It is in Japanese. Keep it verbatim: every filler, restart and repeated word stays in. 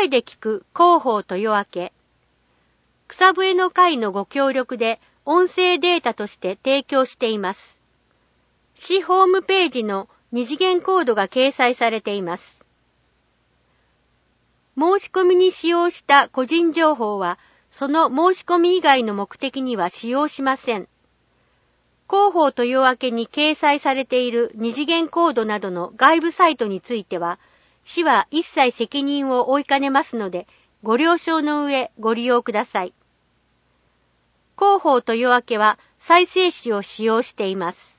声で聞く広報豊明。草笛の会のご協力で音声データとして提供しています。市ホームページの二次元コードが掲載されています。申し込みに使用した個人情報は、その申し込み以外の目的には使用しません。広報豊明に掲載されている二次元コードなどの外部サイトについては、市は一切責任を負いかねますので、ご了承の上ご利用ください。広報豊明は再生紙を使用しています。